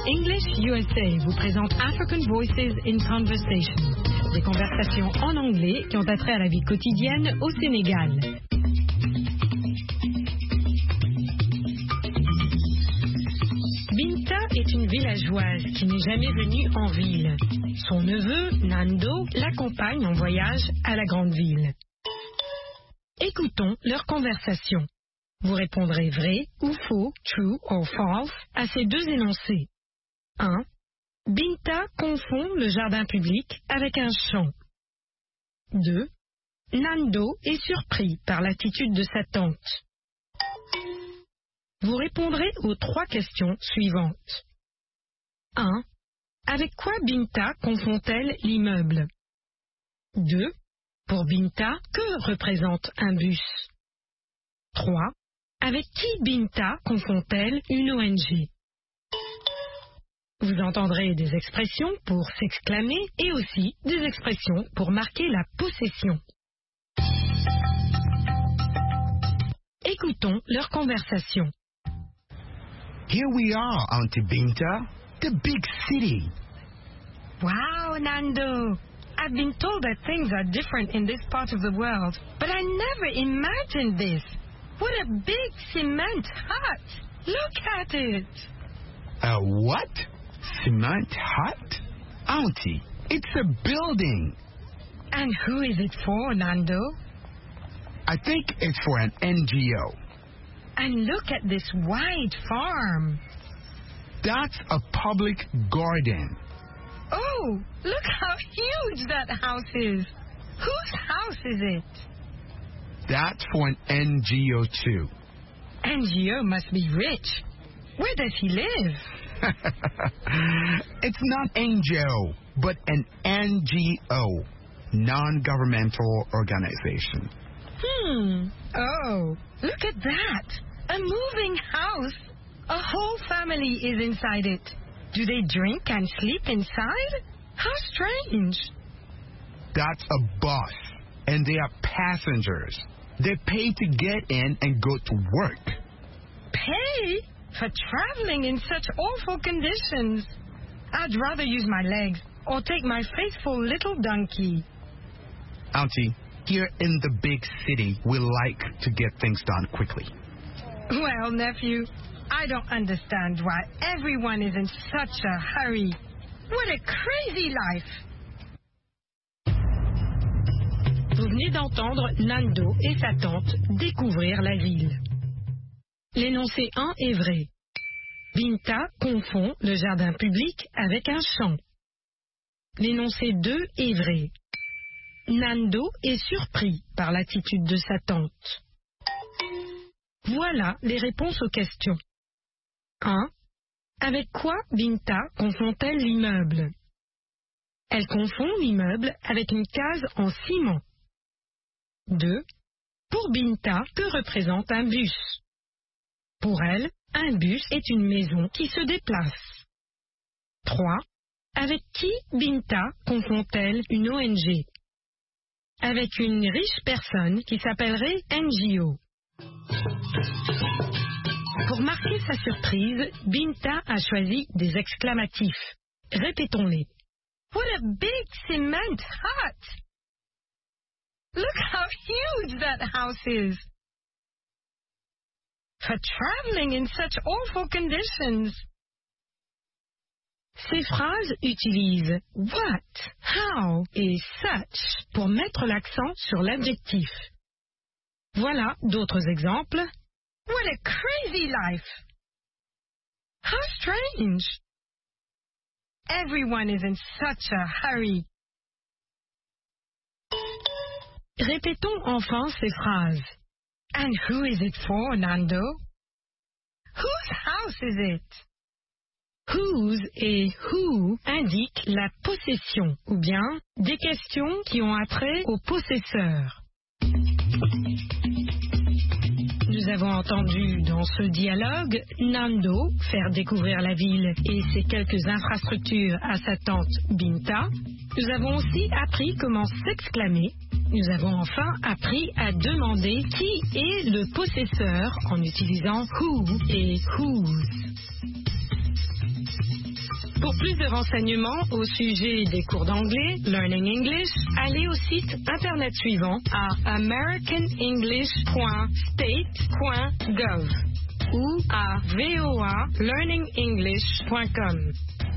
English USA vous présente African Voices in Conversation, des conversations en anglais qui ont attrait à la vie quotidienne au Sénégal. Binta est une villageoise qui n'est jamais venue en ville. Son neveu, Nando, l'accompagne en voyage à la grande ville. Écoutons leur conversation. Vous répondrez vrai ou faux, true or false, à ces deux énoncés. 1. Binta confond le jardin public avec un champ. 2. Nando est surpris par l'attitude de sa tante. Vous répondrez aux trois questions suivantes. 1. Avec quoi Binta confond-elle l'immeuble? 2. Pour Binta, que représente un bus? 3. Avec qui Binta confond-elle une ONG? Vous entendrez des expressions pour s'exclamer et aussi des expressions pour marquer la possession. Écoutons leur conversation. Here we are, Auntie Binta, the big city. Wow, Nando! I've been told that things are different in this part of the world, but I never imagined this. What a big cement hut! Look at it! A what? Cement hut? Auntie, it's a building. And who is it for, Nando? I think it's for an NGO. And look at this wide farm. That's a public garden. Oh, look how huge that house is. Whose house is it? That's for an NGO too. NGO must be rich. Where does he live? It's not NGO, but an NGO, non-governmental organization. Oh, look at that. A moving house. A whole family is inside it. Do they drink and sleep inside? How strange. That's a bus, and they are passengers. They pay to get in and go to work. Pay? For traveling in such awful conditions. I'd rather use my legs or take my faithful little donkey. Auntie, here in the big city, we like to get things done quickly. Well, nephew, I don't understand why everyone is in such a hurry. What a crazy life! Vous venez d'entendre Nando et sa tante découvrir la ville. L'énoncé 1 est vrai. Binta confond le jardin public avec un champ. L'énoncé 2 est vrai. Nando est surpris par l'attitude de sa tante. Voilà les réponses aux questions. 1. Avec quoi Binta confond-elle l'immeuble? Elle confond l'immeuble avec une case en ciment. 2. Pour Binta, que représente un bus? Pour elle, un bus est une maison qui se déplace. 3. Avec qui Binta confond-elle une ONG? Avec une riche personne qui s'appellerait NGO. Pour marquer sa surprise, Binta a choisi des exclamatifs. Répétons-les. What a big cement hut! Look how huge that house is! For traveling in such awful conditions. Ces phrases utilisent what, how et such pour mettre l'accent sur l'adjectif. Voilà d'autres exemples. What a crazy life! How strange! Everyone is in such a hurry. Répétons enfin ces phrases. And who is it for, Nando? Whose house is it? Whose et who indiquent la possession, ou bien des questions qui ont attrait au possesseur. Nous avons entendu dans ce dialogue Nando faire découvrir la ville et ses quelques infrastructures à sa tante Binta. Nous avons aussi appris comment s'exclamer. Nous avons enfin appris à demander qui est le possesseur en utilisant who et whose. Pour plus de renseignements au sujet des cours d'anglais, Learning English, allez au site internet suivant à americanenglish.state.gov ou à voalearningenglish.com.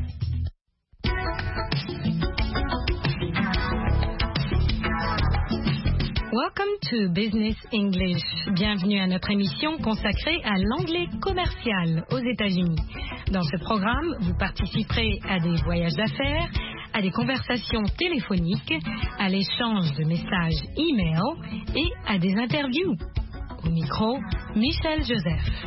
Welcome to Business English. Bienvenue à notre émission consacrée à l'anglais commercial aux États-Unis. Dans ce programme, vous participerez à des voyages d'affaires, à des conversations téléphoniques, à l'échange de messages e-mail et à des interviews. Au micro, Michel Joseph.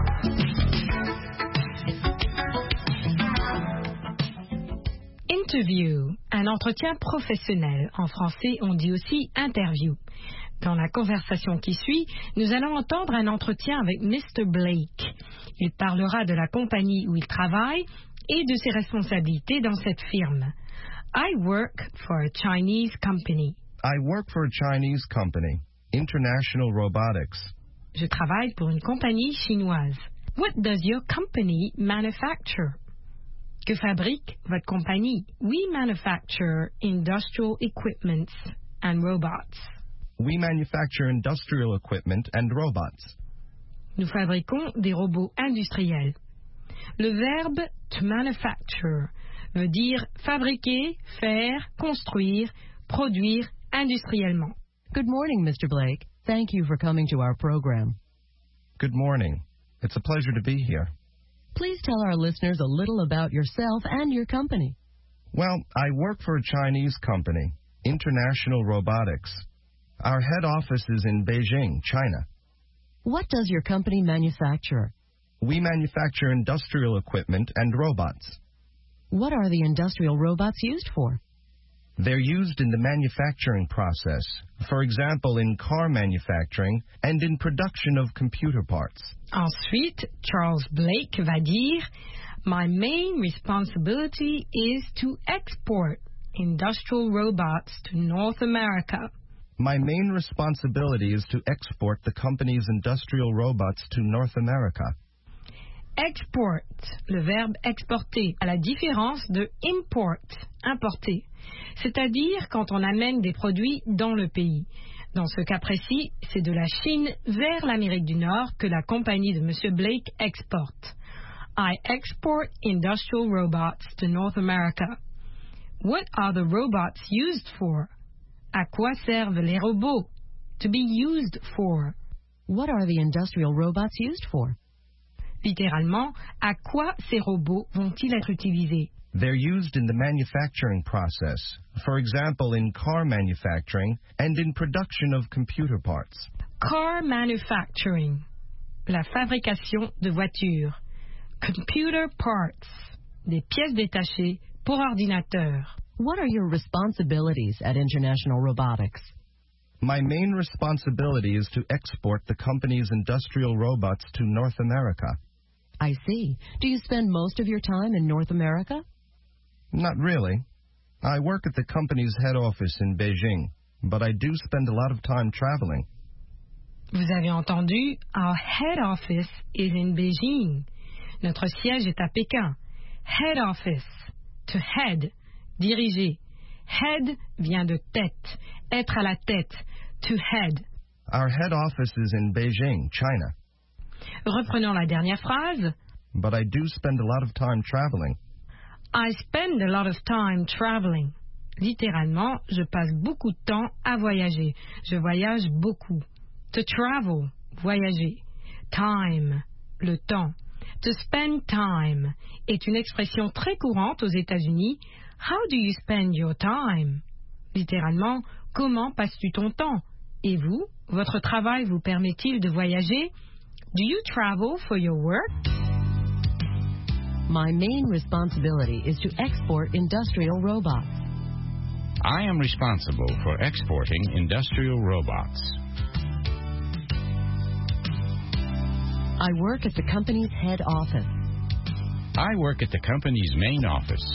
Interview, un entretien professionnel. En français, on dit aussi interview. Dans la conversation qui suit, nous allons entendre un entretien avec Mr. Blake. Il parlera de la compagnie où il travaille et de ses responsabilités dans cette firme. I work for a Chinese company. I work for a Chinese company, International Robotics. Je travaille pour une compagnie chinoise. What does your company manufacture? Que fabrique votre compagnie? We manufacture industrial equipment and robots. We manufacture industrial equipment and robots. Nous fabriquons des robots industriels. Le verbe to manufacture veut dire fabriquer, faire, construire, produire industriellement. Good morning, Mr. Blake. Thank you for coming to our program. Good morning. It's a pleasure to be here. Please tell our listeners a little about yourself and your company. Well, I work for a Chinese company, International Robotics. Our head office is in Beijing, China. What does your company manufacture? We manufacture industrial equipment and robots. What are the industrial robots used for? They're used in the manufacturing process, for example, in car manufacturing and in production of computer parts. Ensuite, Charles Blake va dire, My main responsibility is to export industrial robots to North America. My main responsibility is to export the company's industrial robots to North America. Export, le verbe exporter, à la différence de import, importer, c'est-à-dire quand on amène des produits dans le pays. Dans ce cas précis, c'est de la Chine vers l'Amérique du Nord que la compagnie de M. Blake exporte. I export industrial robots to North America. What are the robots used for? À quoi servent les robots? To be used for. What are the industrial robots used for? Littéralement, à quoi ces robots vont-ils être utilisés? They're used in the manufacturing process, for example, in car manufacturing and in production of computer parts. Car manufacturing, la fabrication de voitures. Computer parts, des pièces détachées pour ordinateur. What are your responsibilities at International Robotics? My main responsibility is to export the company's industrial robots to North America. I see. Do you spend most of your time in North America? Not really. I work at the company's head office in Beijing, but I do spend a lot of time traveling. Vous avez entendu, our head office is in Beijing. Notre siège est à Pékin. Head office, to head, diriger. Head vient de tête, être à la tête, to head. Our head office is in Beijing, China. Reprenons la dernière phrase. But I do spend a lot of time traveling. I spend a lot of time traveling. Littéralement, je passe beaucoup de temps à voyager. Je voyage beaucoup. To travel, voyager. Time, le temps. To spend time est une expression très courante aux États-Unis. How do you spend your time? Littéralement, comment passes-tu ton temps? Et vous, votre travail vous permet-il de voyager? Do you travel for your work? My main responsibility is to export industrial robots. I am responsible for exporting industrial robots. I work at the company's head office. I work at the company's main office.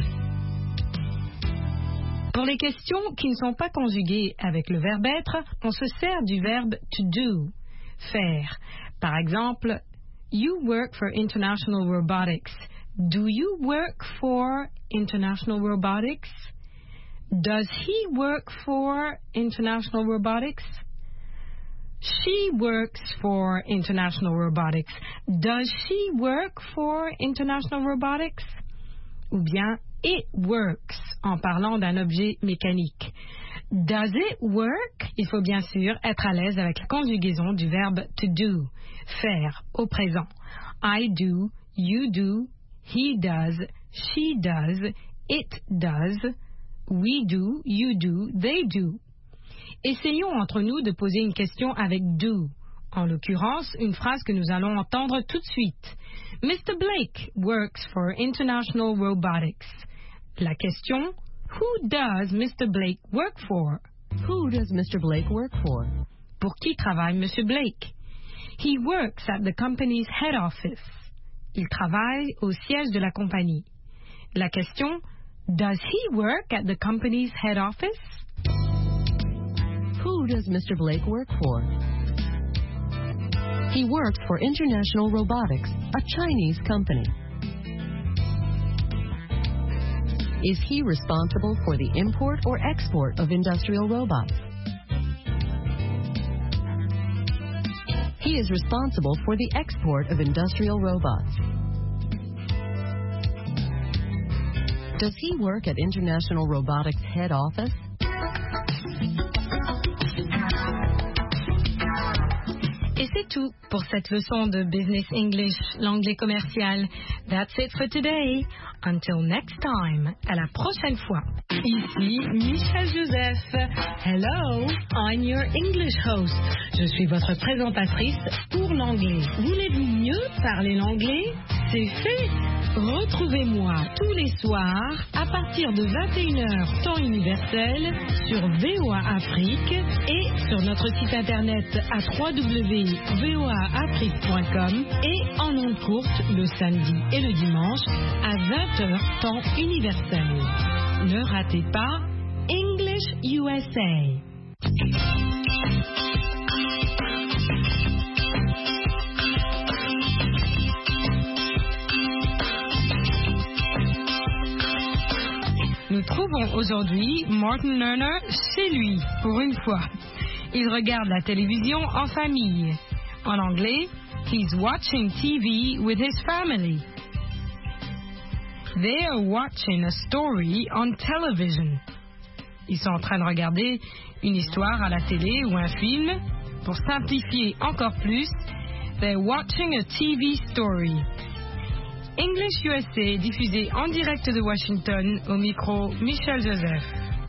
Pour les questions qui ne sont pas conjuguées avec le verbe être, on se sert du verbe to do, faire. Par exemple, you work for International Robotics. Do you work for International Robotics? Does he work for International Robotics? She works for International Robotics. Does she work for International Robotics? Ou bien it works en parlant d'un objet mécanique. Does it work? Il faut bien sûr être à l'aise avec la conjugaison du verbe to do, faire au présent. I do, you do, he does, she does, it does, we do, you do, they do. Essayons entre nous de poser une question avec do. En l'occurrence, une phrase que nous allons entendre tout de suite. Mr. Blake works for International Robotics. La question, who does Mr. Blake work for? Who does Mr. Blake work for? Pour qui travaille Monsieur Blake? He works at the company's head office. Il travaille au siège de la compagnie. La question, does he work at the company's head office? Who does Mr. Blake work for? He works for International Robotics, a Chinese company. Is he responsible for the import or export of industrial robots? He is responsible for the export of industrial robots. Does he work at International Robotics head office? Et c'est tout pour cette leçon de Business English, l'anglais commercial. That's it for today. Until next time. À la prochaine fois. Ici Michel Joseph. Hello, I'm your English host. Je suis votre présentatrice pour l'anglais. Voulez-vous mieux parler l'anglais? C'est fait. Retrouvez-moi tous les soirs à partir de 21h temps universel sur VOA Afrique et sur notre site internet à www.voaafrique.com et en ondes courtes le samedi et le dimanche à 20h temps universel. Ne ratez pas English USA. Nous trouvons aujourd'hui Martin Lerner chez lui, pour une fois. Il regarde la télévision en famille. En anglais, he's watching TV with his family. They are watching a story on television. Ils sont en train de regarder une histoire à la télé ou un film. Pour simplifier encore plus, they're watching a TV story. English USA diffusé en direct de Washington au micro Michel Joseph.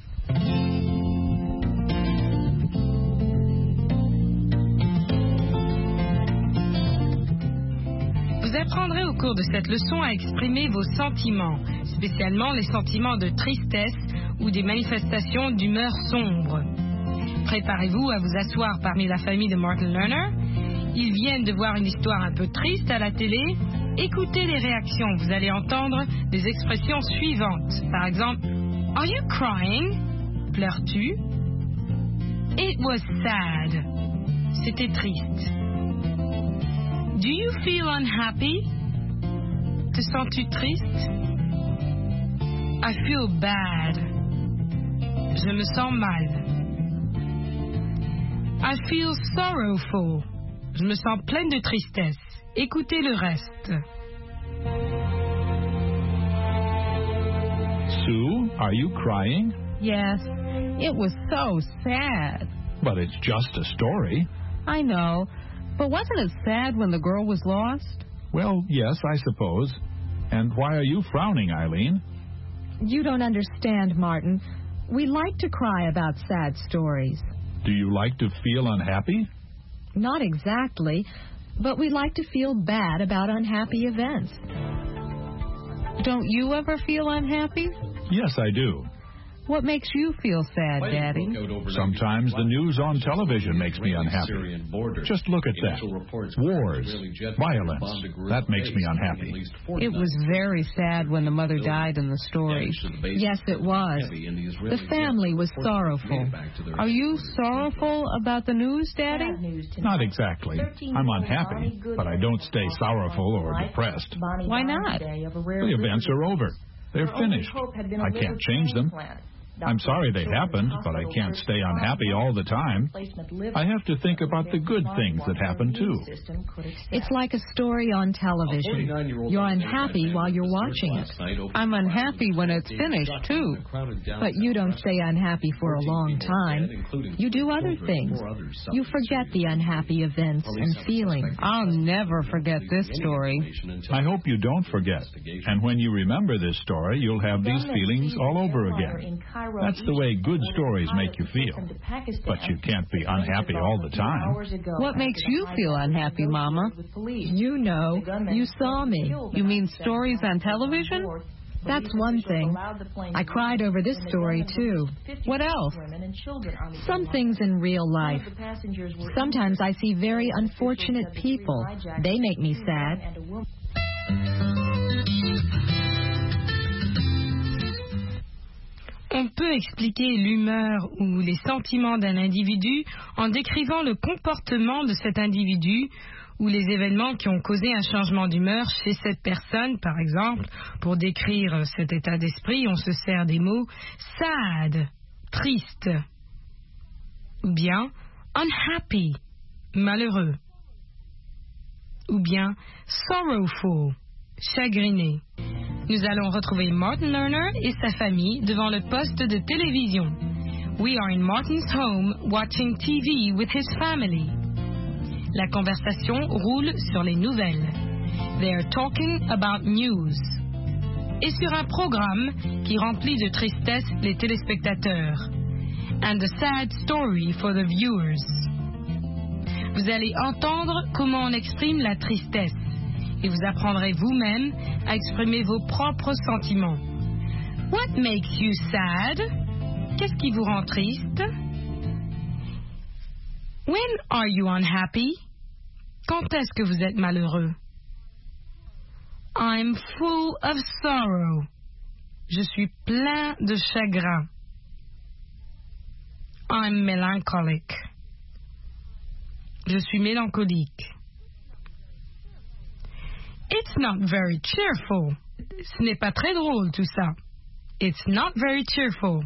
Vous apprendrez au cours de cette leçon à exprimer vos sentiments, spécialement les sentiments de tristesse ou des manifestations d'humeur sombre. Préparez-vous à vous asseoir parmi la famille de Martin Lerner. Ils viennent de voir une histoire un peu triste à la télé. Écoutez les réactions. Vous allez entendre des expressions suivantes. Par exemple, Are you crying? Pleures-tu? It was sad. C'était triste. Do you feel unhappy? Te sens-tu triste? I feel bad. Je me sens mal. I feel sorrowful. Je me sens pleine de tristesse. Écoutez le reste. Sue, are you crying? Yes, it was so sad. But it's just a story. I know, but wasn't it sad when the girl was lost? Well, yes, I suppose. And why are you frowning, Eileen? You don't understand, Martin. We like to cry about sad stories. Do you like to feel unhappy? Not exactly, but we like to feel bad about unhappy events. Don't you ever feel unhappy? Yes, I do. What makes you feel sad, Daddy? Sometimes the news on television makes me unhappy. Just look at that. Wars, violence. That makes me unhappy. It was very sad when the mother died in the story. Yes, it was. The family was sorrowful. Are you sorrowful about the news, Daddy? Not exactly. I'm unhappy, but I don't stay sorrowful or depressed. Why not? The events are over. They're finished. I can't change them. I'm sorry they happened, but I can't stay unhappy all the time. I have to think about the good things that happen, too. It's like a story on television. You're unhappy while you're watching it. I'm unhappy when it's finished, too. But you don't stay unhappy for a long time. You do other things. You forget the unhappy events and feelings. I'll never forget this story. I hope you don't forget. And when you remember this story, you'll have these feelings all over again. That's the way good stories make you feel. But you can't be unhappy all the time. What makes you feel unhappy, Mama? You know. You saw me. You mean stories on television? That's one thing. I cried over this story, too. What else? Some things in real life. Sometimes I see very unfortunate people. They make me sad. On peut expliquer l'humeur ou les sentiments d'un individu en décrivant le comportement de cet individu ou les événements qui ont causé un changement d'humeur chez cette personne. Par exemple, pour décrire cet état d'esprit, on se sert des mots sad, triste, ou bien unhappy, malheureux, ou bien sorrowful, chagriné. Nous allons retrouver Martin Lerner et sa famille devant le poste de télévision. We are in Martin's home watching TV with his family. La conversation roule sur les nouvelles. They are talking about news. Et sur un programme qui remplit de tristesse les téléspectateurs. And a sad story for the viewers. Vous allez entendre comment on exprime la tristesse. Et vous apprendrez vous-même à exprimer vos propres sentiments. What makes you sad? Qu'est-ce qui vous rend triste? When are you unhappy? Quand est-ce que vous êtes malheureux? I'm full of sorrow. Je suis plein de chagrin. I'm melancholic. Je suis mélancolique. It's not very cheerful. Ce n'est pas très drôle tout ça. It's not very cheerful.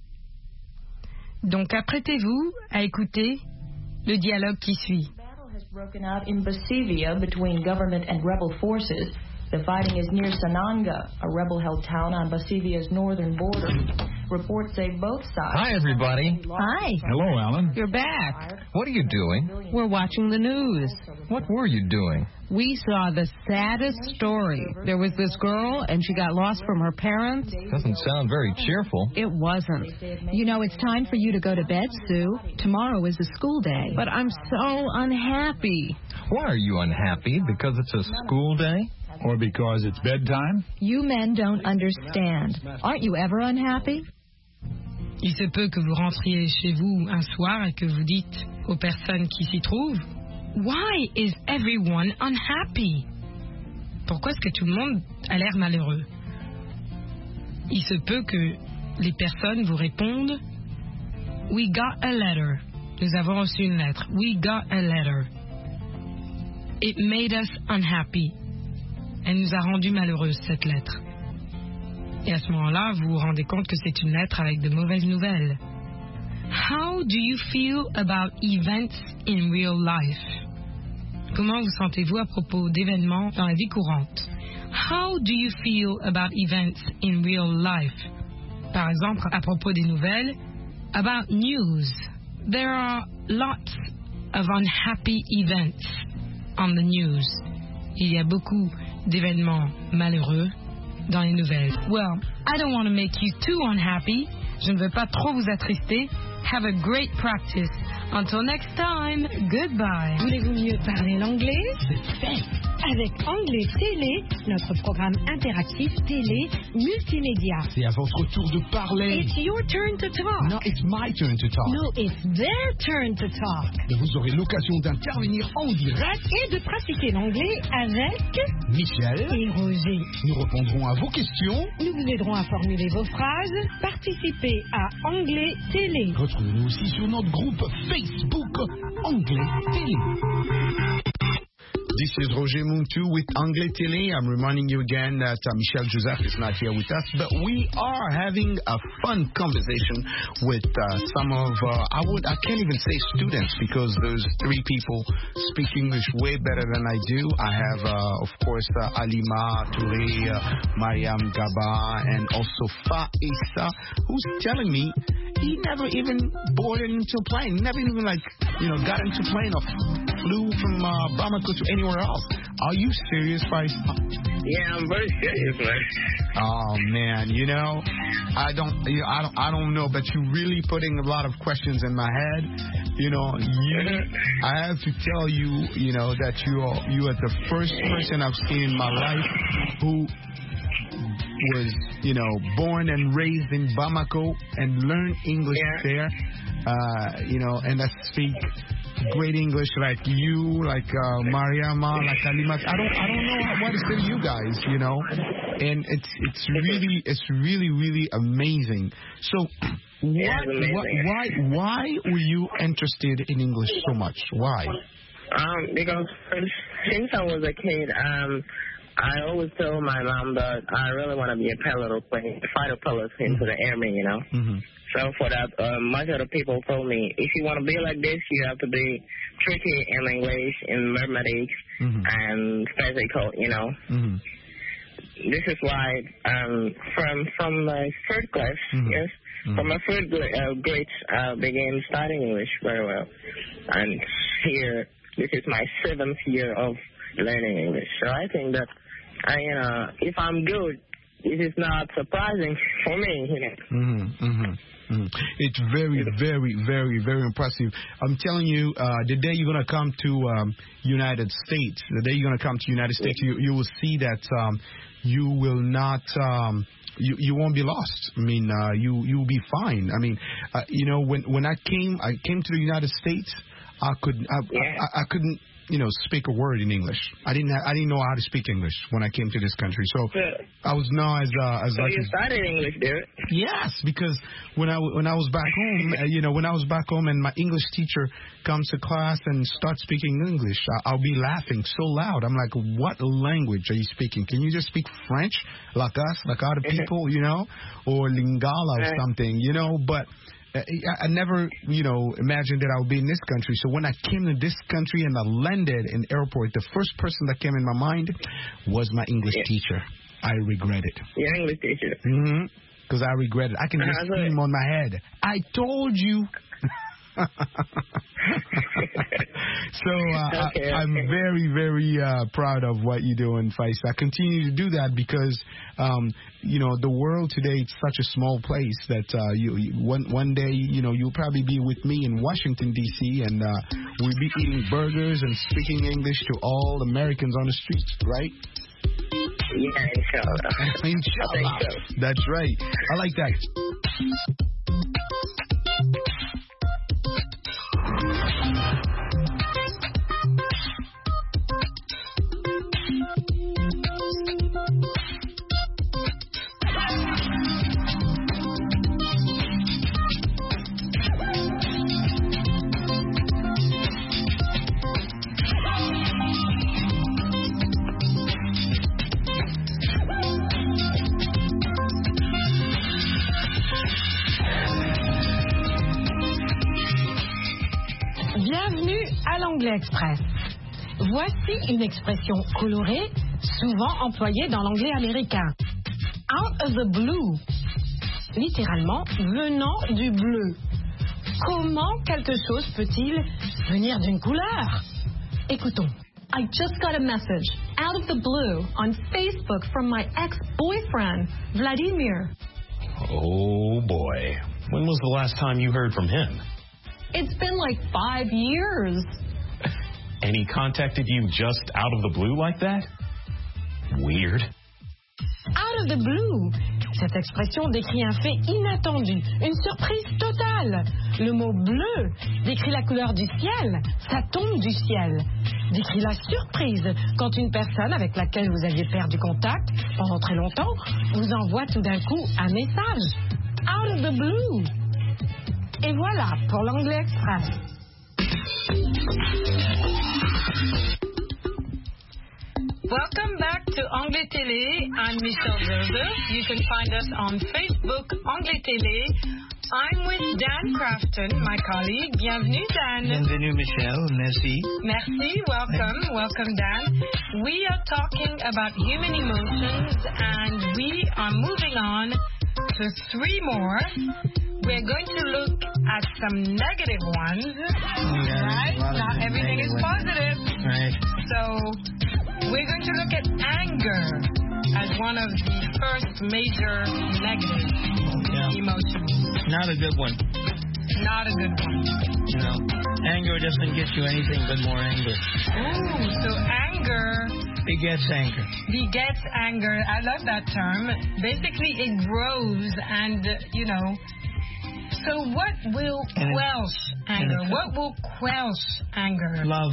Donc apprêtez-vous à écouter le dialogue qui suit. The battle has broken out in Basivia between government and rebel forces. The fighting is near Sananga, a rebel-held town on Basivia's northern border. Reports say both sides... Hi, everybody. Hi. Hello, Alan. You're back. What are you doing? We're watching the news. What were you doing? We saw the saddest story. There was this girl, and she got lost from her parents. Doesn't sound very cheerful. It wasn't. You know, it's time for you to go to bed, Sue. Tomorrow is a school day. But I'm so unhappy. Why are you unhappy? Because it's a school day? Or because it's bedtime? You men don't understand. Aren't you ever unhappy? Il se peut que vous rentriez chez vous un soir et que vous dites aux personnes qui s'y trouvent, Why is everyone unhappy? Pourquoi est-ce que tout le monde a l'air malheureux? Il se peut que les personnes vous répondent, We got a letter. Nous avons reçu une lettre. We got a letter. It made us unhappy. Elle nous a rendus malheureux, cette lettre. Et à ce moment-là, vous vous rendez compte que c'est une lettre avec de mauvaises nouvelles. How do you feel about events in real life? Comment vous sentez-vous à propos d'événements dans la vie courante? How do you feel about events in real life? Par exemple, à propos des nouvelles, about news. There are lots of unhappy events on the news. Il y a beaucoup d'événements malheureux dans les nouvelles. Well, I don't want to make you too unhappy. Je ne veux pas trop vous attrister. Have a great practice. Until next time, goodbye. Voulez-vous mieux parler l'anglais? C'est fait. avec Anglais Télé, notre programme interactif télé multimédia. C'est à votre tour de parler. It's your turn to talk. No, it's my turn to talk. No, it's their turn to talk. Et vous aurez l'occasion d'intervenir en direct et de pratiquer l'anglais avec Michel et Roger. Nous répondrons à vos questions. Nous vous aiderons à formuler vos phrases. Participez à Anglais Télé. Retrouvez-nous aussi sur notre groupe Facebook Anglais Télé. This is Roger Muntu with Anglais Télé. I'm reminding you again that Michel Joseph is not here with us, but we are having a fun conversation with some of, I can't even say students because those three people speak English way better than I do. I have, of course, Alima Touré, Mariam Gaba, and also Fa Issa, who's telling me he never even boarded into a plane, never even got into a plane or flew from Bamako to anywhere else. Are you serious, Faisal? Yeah, I'm very serious, man. Oh man, I don't know, but you're really putting a lot of questions in my head. I have to tell you, that you are the first person I've seen in my life who was, born and raised in Bamako and learned English there, and I speak great English like you, like Mariama, like Alima. I don't know what to say to you guys, and it's really amazing. So why were you interested in English so much? Why? Because since I was a kid, I always told my mom that I really want to be a pilot or fighter pilot into the airmen, Mm-hmm. So for that, much of the people told me, if you want to be like this, you have to be tricky in English, in mathematics, and physical, Mm-hmm. This is why from my third class, from my third grade, I began studying English very well. And here, this is my 7th year of learning English. So I think that, if I'm good, it is not surprising for me, It's very, very, very, very impressive. I'm telling you, the day you're going to come to United States, you will see that you will not, you won't be lost. I mean, you'll be fine. I mean, when I came to the United States, I couldn't, speak a word in English. I didn't know how to speak English when I came to this country. So I was now as so you started English there? Yes, because when I was back home, and my English teacher comes to class and starts speaking English, I'll be laughing so loud. I'm like, what language are you speaking? Can you just speak French like us, like other people, or Lingala or something, But I never, imagined that I would be in this country. So when I came to this country and I landed in the airport, the first person that came in my mind was my English teacher. I regret it. Your English teacher? Mm-hmm. Because I regret it. I can just see him on my head. I told you. So I'm very, very proud of what you're doing, Faisal. I continue to do that because, the world today, it's such a small place that one day, you'll probably be with me in Washington, D.C., and we'll be eating burgers and speaking English to all Americans on the streets, right? Yeah, inshallah. Inshallah. So. That's right. I like that. Bienvenue à l'Anglais Express. Voici une expression colorée, souvent employée dans l'anglais américain. Out of the blue. Littéralement, venant du bleu. Comment quelque chose peut-il venir d'une couleur? Écoutons. I just got a message out of the blue on Facebook from my ex-boyfriend, Vladimir. Oh boy. When was the last time you heard from him? It's been like 5 years. And he contacted you just out of the blue like that? Weird. Out of the blue. Cette expression décrit un fait inattendu, une surprise totale. Le mot bleu décrit la couleur du ciel, ça tombe du ciel. Décrit la surprise quand une personne avec laquelle vous aviez perdu contact pendant très longtemps vous envoie tout d'un coup un message. Out of the blue. Et voilà pour l'Anglais Express. Welcome back to Anglais Télé. I'm Michelle Joseph. You can find us on Facebook, Anglais Télé. I'm with Dan Crafton, my colleague. Bienvenue, Dan. Bienvenue, Michelle. Merci. Merci. Welcome. Welcome, Dan. We are talking about human emotions, and we are moving on to 3 more. We're going to look at some negative ones, right? Not everything is positive. Right. So we're going to look at anger as one of the first major negative emotions. Not a good one. Not a good one. You know, anger doesn't get you anything but more anger. Ooh, so anger begets anger. Begets anger. I love that term. Basically, it grows and, you know. So what will quelch anger? What will quelch anger? Love.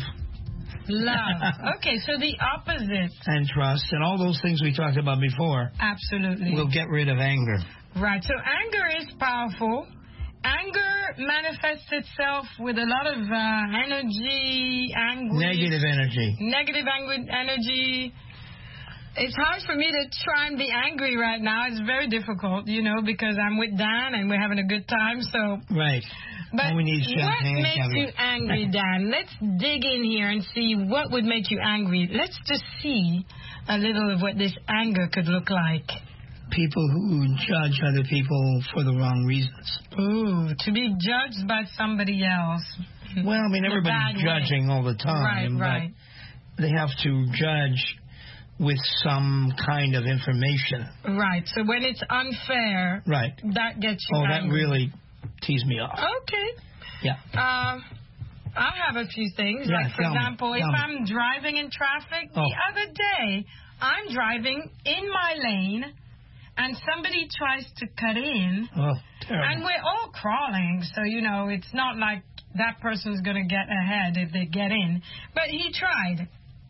Love. Okay, so the opposite. And trust and all those things we talked about before. Absolutely. Will get rid of anger. Right, so anger is powerful. Anger manifests itself with a lot of energy, anguish. Negative energy. Negative energy. It's hard for me to try and be angry right now. It's very difficult, you know, because I'm with Dan and we're having a good time, so... Right. But we need what makes you angry, Dan? Let's dig in here and see what would make you angry. Let's just see a little of what this anger could look like. People who judge other people for the wrong reasons. Ooh, to be judged by somebody else. Well, I mean, everybody's judging all the time. Right. But they have to judge with some kind of information. Right, so when it's unfair, right, that gets you angry. That really tees me off. Okay. Yeah. I have a few things. Yeah, like, for example, if I'm driving in traffic, the other day, I'm driving in my lane, and somebody tries to cut in, and we're all crawling, so, you know, it's not like that person's going to get ahead if they get in. But he tried.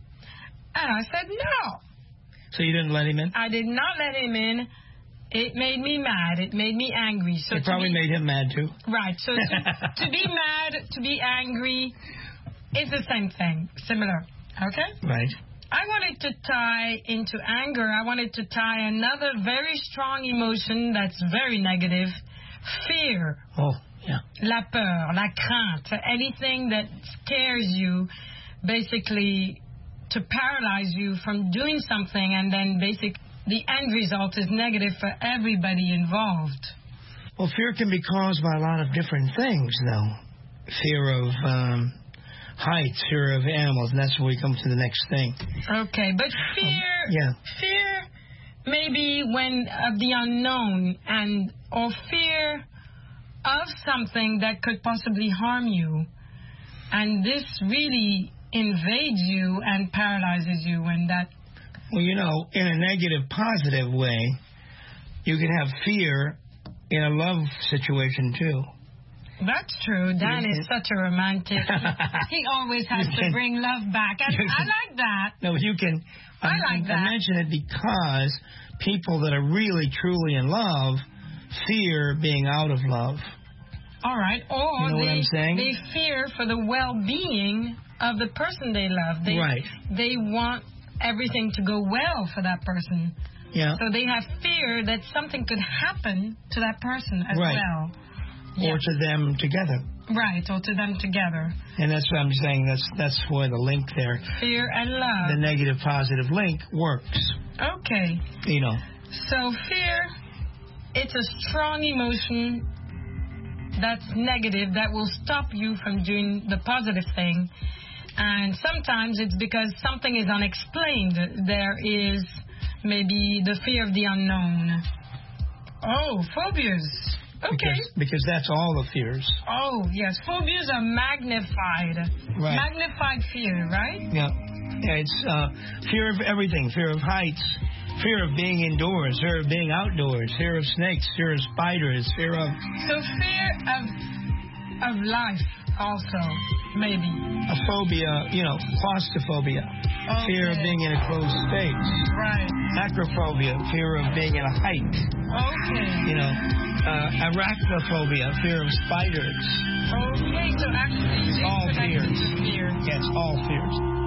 And I said no. So you didn't let him in? I did not let him in. It made me mad. It made me angry. So it probably made him mad, too. Right. So to be mad, to be angry, it's the same thing. Similar. Okay? Right. I wanted to tie into anger, I wanted to tie another very strong emotion that's very negative, fear. Oh, yeah. La peur, la crainte, anything that scares you, basically to paralyze you from doing something, and then the end result is negative for everybody involved. Well, fear can be caused by a lot of different things, though. Fear of heights, fear of animals, and that's where we come to the next thing. Okay, but fear maybe when of the unknown, or fear of something that could possibly harm you, and this really invades you and paralyzes you, and that... Well, you know, in a negative, positive way, you can have fear in a love situation, too. That's true. Dan is such a romantic. He always has to bring love back. I like that. No, you can... I like that. I mention it because people that are really, truly in love fear being out of love. All right. Or you know what I'm saying? They fear for the well-being of the person they love. They want everything to go well for that person. Yeah. So they have fear that something could happen to that person as well. Or to them together. Right, or to them together. And that's what I'm saying. That's where the link there. Fear and love. The negative-positive link works. Okay. You know. So fear, it's a strong emotion that's negative that will stop you from doing the positive thing. And sometimes it's because something is unexplained. There is maybe the fear of the unknown. Oh, phobias. Okay. Because that's all the fears. Oh, yes. Phobias are magnified. Right. Magnified fear, right? Yeah. It's fear of everything. Fear of heights. Fear of being indoors. Fear of being outdoors. Fear of snakes. Fear of spiders. Fear of... So fear of life also, maybe. A phobia, claustrophobia. Okay. Fear of being in a closed space. Right. Acrophobia. Fear of being in a height. Okay. Arachnophobia. Fear of spiders. Okay, so actually... It's all fears. Fear. Yes, all fears.